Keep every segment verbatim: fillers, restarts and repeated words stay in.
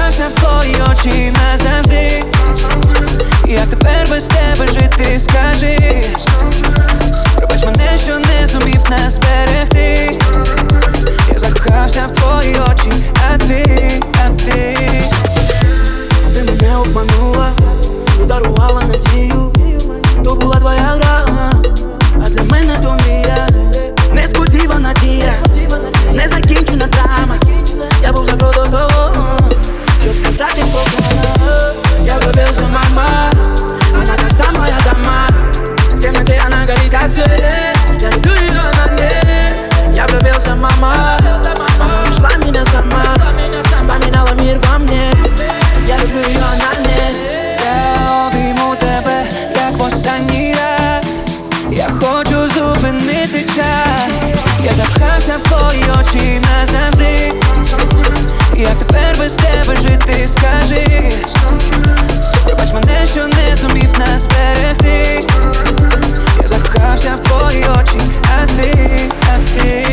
закохався в твої очі назавжди. Як тепер без тебе жити, скажи. Пробач мене, що не зумів нас зберегти. Я закохався в твої очі, а ти, а ти Ти мене обманула, подарувала надію. То була твоя гра, а для мене то мрія. Несподівана дія, незакінчена драма. Я був за крок до того, щоб сказати покана. Я влюбился, мама, она та самая дама. В темноте она горит как свет, я люблю ее, она мне. Я влюбился, мама, она нашла меня сама, поменяла мир во мне. Я люблю ее, она мне. Я обійму тебе, як в останній раз. Я хочу зупинити час. Я закохався в твої очі назавжди. Як тепер без тебе жити, скажи. Пробач мене, що не зумів нас зберегти. Я закохався в твої очі, а ти, а ти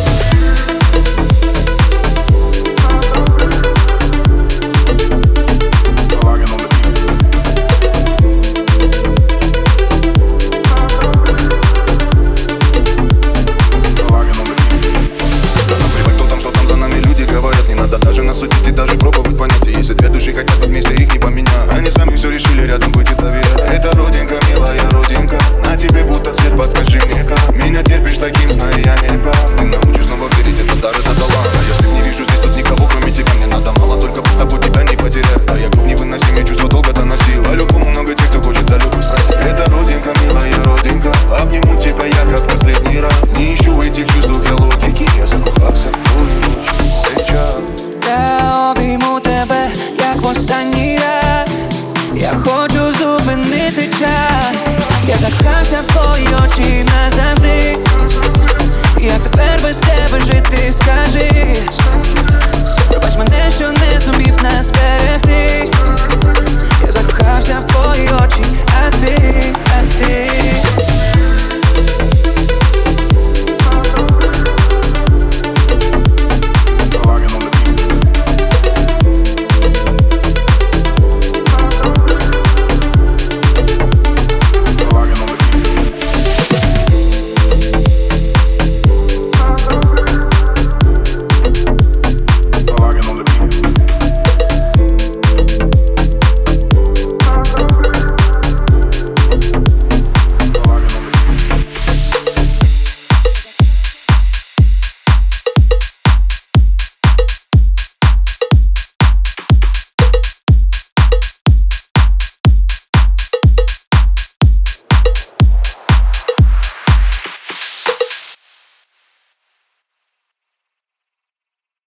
даже нас судить и даже пробовать понять. Если две души хотят вместе, их не поменять. Они сами все решили рядом быть и доверять. Это родинка, милая родинка, на тебе будто свет, подскажи мне как. Меня терпишь таким, знаю я не прав. Ты научишь снова верить, это дар, это талант. А если не вижу здесь тут никого, кроме тебя, мне надо мало, только с тобой тебя не потерять. А я круг невыносимый, чувство долго доносил. А любому много тех, кто хочет за любовь спросить. Это родинка, милая родинка, обниму тебя я как в последний раз. Не ищу этих чувств и логики, я закохался в твою ночь сейчас. Я обійму тебе, як в останній раз. Я хочу зупинити час. Я закохався в твої очі назавжди. Як тепер без тебе жити, скажи.